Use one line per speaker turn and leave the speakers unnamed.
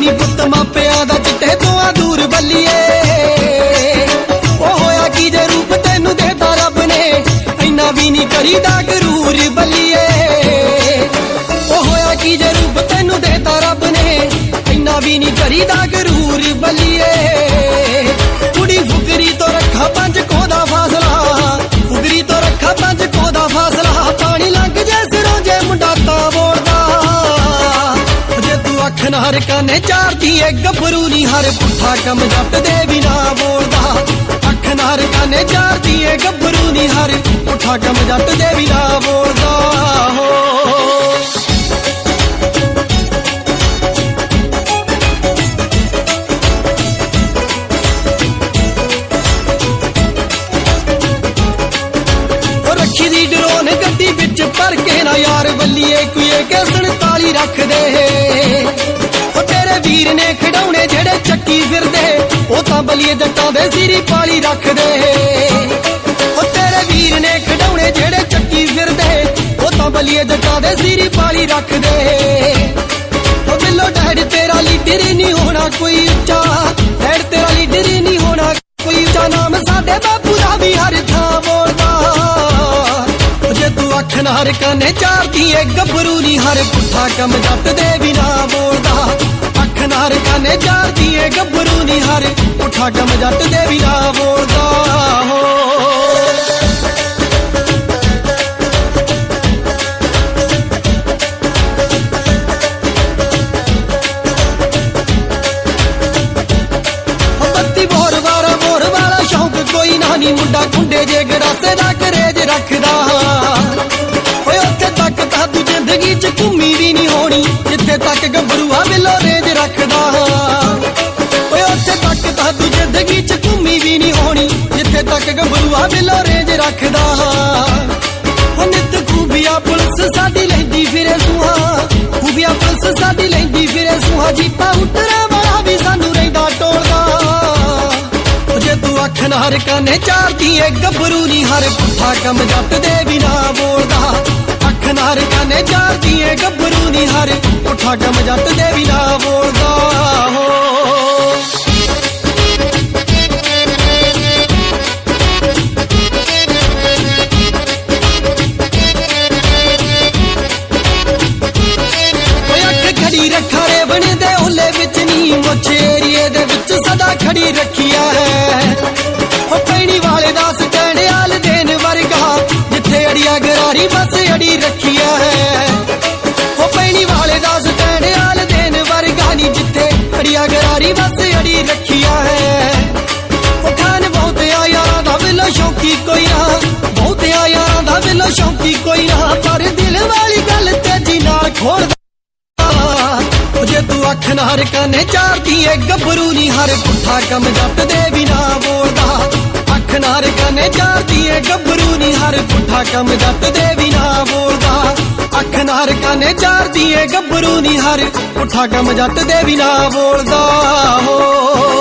ਨੀ ਪੁੱਤ ਮਾਪਿਆਂ ਦਾ ਚਿੱਟੇ ਤੋਂ ਆ ਦੂਰ ਬੱਲੀਏ। ਉਹ ਹੋਇਆ ਕੀ ਜੇ ਰੂਪ ਤੈਨੂੰ ਦੇਤਾ ਰੱਬ ਨੇ, ਇੰਨਾ ਵੀ ਨੀ ਕਰੀਦਾ ਗਰੂਰ ਬੱਲੀਏ। ਉਹ ਹੋਇਆ ਕੀ ਜੇ ਰੂਪ ਤੈਨੂੰ ਦੇਤਾ ਰੱਬ ਨੇ, ਇੰਨਾ ਵੀ ਨੀ ਕਰੀਦਾ ਗਰੂਰ ਬੱਲੀਏ। ਕੁੜੀ ਫੁਕਰੀ ਤੋਂ ਰੱਖਾ 5 ਕੋਹ ਦਾ ਫਾਸਲਾ, ਫੁਕਰੀ ਤੋਂ ਰੱਖਾ 5 ਕੋਹ ਦਾ ਫਾਸਲਾ। ਪਾਣੀ ਲੰਘ ਜੇ ਸਿਰੋਂ ਜੇ ਮੁੰਡਾ ਤਾਂ ਬੋਲਦਾ, ਜੇ ਤੂੰ ਅੱਖ ਨਾਰ ਕਾਨੇ ਚਾਰਦੀ ਏ ਗੱਭਰੂ ਨੀ ਹਰ ਪੁੱਠਾ ਕੰਮ ਜੱਟ ਦੇ ਵੀ ਨਾ ਬੋਲਦਾ। ਅੱਖ ਨਾਰ ਕਾਨੇ ਚਾਰਦੀ ਏ ਗੱਭਰੂ ਨੀ ਹਰ ਪੁੱਠਾ ਕੰਮ ਜੱਟ ਦੇ ਵੀ ਨਾ ਬੋਲਦਾ ਹੋ। ਰੱਖੀ ਦੀ ਡਰੋਨ ਗੱਡੀ ਵਿੱਚ ਭਰ ਕੇ ਨਾ ਯਾਰ ਬੱਲੀਏ ਕੁਏ ਕੇ 47 ਰੱਖਦੇ। ਉਹ ਤੇਰੇ ਵੀਰ ਨੇ ਖਿਡਾਉਣੇ ਜਿਹੜੇ ਚੱਕੀ ਫਿਰਦੇ, ਉਹ ਤਾਂ ਬੱਲੀਏ ਜੱਟਾਂ ਦੇ ਸਿਰੀ ਪਾਲੀ ਰੱਖਦੇ। ਉਹ ਤੇਰੇ ਵੀਰ ਨੇ ਖਿਡਾਉਣੇ ਜਿਹੜੇ ਚੱਕੀ ਫਿਰਦੇ, ਉਹ ਤਾਂ ਬੱਲੀਏ ਜੱਟਾਂ ਦੇ ਸਿਰੀ ਪਾਲੀ ਰੱਖਦੇ। ਉਹ ਬਿੱਲੋ ਡੈਡ ਤੇਰਾ ਲੀਡਰ ਨਹੀਂ ਹੋਣਾ ਕੋਈ ਉੱਚਾ, ਡੈਡ ਤੇਰਾ ਲੀਡਰ ਨਹੀਂ ਹੋਣਾ ਕੋਈ ਉੱਚਾ। ਨਾਮ ਸਾਡੇ ਬਾਪੂ ਦਾ ਵੀ ਹਰ ਥਾਂ ਬੋਲਦਾ, ਜੇ ਤੂੰ ਅੱਖ ਨਾਰ ਕਾਨੇ ਚਾਰਦੀ ਏ ਗੱਭਰੂ ਨੀ ਹਰ ਪੁੱਠਾ ਕੰਮ ਜੱਟ ਦੇ ਵੀ ਨਾ ਬੋਲਦਾ। ਅੱਖ ਨਾਰ ਕਾਨੇ ਚਾਰਦੀ ਏ ਗੱਭਰੂ ਨੀ ਹਰ ਪੁੱਠਾ ਕੰਮ ਜੱਟ ਦੇ ਵੀ ਨਾ ਬੋਲਦਾ ਹੋ। ਬੱਤੀ ਬੋਰ ਵਾਲਾ ਸ਼ੌਂਕ ਕੋਈ ਨਾ ਨੀ, ਮੁੰਡਾ ਕੁੰਡੇ ਜੇ ਗੜਾਸੇ ਦਾ ਕਰੇਜ ਰੱਖਦਾ। ਓਏ ਉੱਥੇ ਤੱਕ ਤਾਂ ਤੂੰ ਜ਼ਿੰਦਗੀ ਚ ਘੁੰਮੀ ਵੀ ਨਹੀਂ ਹੋਣੀ, ਜਿੱਥੇ ਤੱਕ ਗੱਭਰੂਆ ਬਿੱਲੋ ਰੇਜ ਰੱਖਦਾ। ਓਏ ਉੱਥੇ ਤੱਕ ਤਾਂ ਤੂੰ ਜ਼ਿੰਦਗੀ ਚ ਘੁੰਮੀ ਵੀ ਨਹੀਂ ਹੋਣੀ, ਜਿੱਥੇ ਤੱਕ ਗੱਭਰੂਆ ਬਿੱਲੋ ਰੇਜ ਰੱਖਦਾ। ਉਹ ਨਿੱਤ ਖੂਬੀਆ ਪੁਲਿਸ ਸਾਡੀ ਲੈਂਦੀ ਫਿਰੇ ਸੂਹਾ, ਖੂਬੀਆ ਪੁਲਿਸ ਸਾਡੀ ਲੈਂਦੀ ਫਿਰੇ ਸੂਹਾ। ਜੀਪਾ ਉਤਰਾ ਵਾਲਾ ਵੀ ਸਾਨੂੰ ਰਹਿੰਦਾ ਟੋਲਦਾ, ਜੇ ਤੂੰ ਅੱਖ ਨਾਰ ਕਾਨੇ ਚਾਰਦੀ ਏ ਗੱਭਰੂ ਨੀ ਹਰ ਪੁੱਠਾ ਕੰਮ ਜੱਟ ਦੇ ਵੀ ਨਾ ਬੋਲਦਾ। ਅੱਖ ਨਾਰ ਕਾਨੇ ਚਾਰਦੀ ਏ ਗੱਭਰੂ ਨੀ ਹਰ ਪੁੱਠਾ ਕੰਮ ਜੱਟ ਦੇ ਵੀ ਨਾ ਬੋਲਦਾ ਹੋ। ਖੜੀ ਰੱਖਾ ਰੇ ਬਣਦੇ ਓਲੇ ਵਿੱਚ ਨੀ, ਮੁੱਛ ਏਰੀਏ ਦੇ ਵਿੱਚ ਸਦਾ ਖੜੀ ਰੱਖਿਆ ਹੈ। ਉਹ ਪੈਣੀ ਵਾਲੇ ਦਾ ਸਟੈਂਡ ਆਲ ਦੇਣ ਵਰਗਾ, ਜਿੱਥੇ ਅੜੀਆ ਗਰਾਰੀ ਬਸ ਅੜੀ ਰੱਖਿਆ ਹੈ। ਉਹ ਪੈਣੀ ਵਾਲੇ ਦਾ ਸਟੈਂਡ ਆਲ ਦੇਣ ਵਰਗਾ ਨੀ, ਜਿੱਥੇ ਅੜੀਆ ਗਰਾਰੀ ਬਸ ਅੜੀ ਰੱਖਿਆ ਹੈ। ਉਹ ਖਾਨ ਬਹੁਤਿਆ ਯਾਰਾਂ ਦਾ ਬਿੱਲੋ ਸ਼ੌਂਕੀ ਕੋਈ ਨਾ, ਬਹੁਤਿਆ ਯਾਰਾਂ ਦਾ ਬਿੱਲੋ ਸ਼ੌਂਕੀ ਕੋਈ ਨਾ, ਪਰ ਦਿਲ ਵਾਲੀ ਗੱਲ ਤੇਜੀ ਨਾਲ ਖੋਲਦਾ। ਜੇ ਤੂੰ ਅੱਖ ਨਾਰ ਕਾਨੇ ਚਾਰਦੀ ਏ ਗੱਭਰੂ ਨੀ ਹਰ ਪੁੱਠਾ ਕੰਮ ਜੱਟ ਦੇ ਵੀ ਨਾ ਬੋਲਦਾ। ਅੱਖ ਨਾਰ ਕਾਨੇ ਚਾਰਦੀ ਏ ਗੱਭਰੂ ਨੀ ਹਰ ਪੁੱਠਾ ਕੰਮ ਜੱਟ ਦੇ ਵੀ ਨਾ ਬੋਲਦਾ। ਅੱਖ ਨਾਰ ਕਾਨੇ ਚਾਰਦੀ ਏ ਗੱਭਰੂ ਨੀ ਹਰ ਪੁੱਠਾ ਕੰਮ ਜੱਟ ਦੇ ਵੀ ਨਾ ਬੋਲਦਾ ਹੋ।